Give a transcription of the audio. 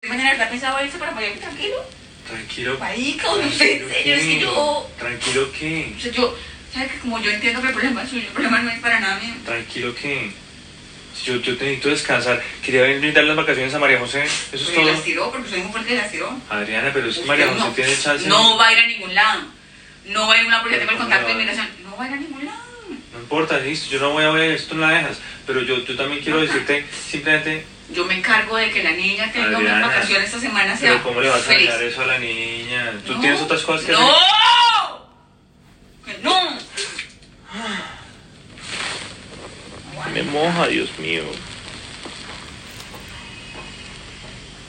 mañana, ¿verdad pensaba irse para Miami tranquilo? Tranquilo. Marica, no sé, en serio, es que yo... ¿Tranquilo qué? O sea, yo... ¿Sabes que como yo entiendo que el problema es suyo, el problema no es para nada mío? ¿Tranquilo qué? Yo necesito descansar. Quería brindar las vacaciones a María José. Eso es Pero todo. las tiró, porque soy mujer que las tiró. Adriana, pero es que María José tiene chance. No va a ir a ningún lado. No va a ir a ningún lado porque tengo el contacto de inmigración. No va a ir a ningún lado. No importa, listo. Yo no voy a ver esto, no la dejas. Pero yo también quiero decirte, simplemente... Yo me encargo de que la niña tenga Adriana, unas vacaciones esta semana. Sea pero ¿cómo le vas a feliz. dar eso a la niña? ¿Tú No, tienes otras cosas que hacer? ¡No! ¡Que no! Me moja, Dios mío.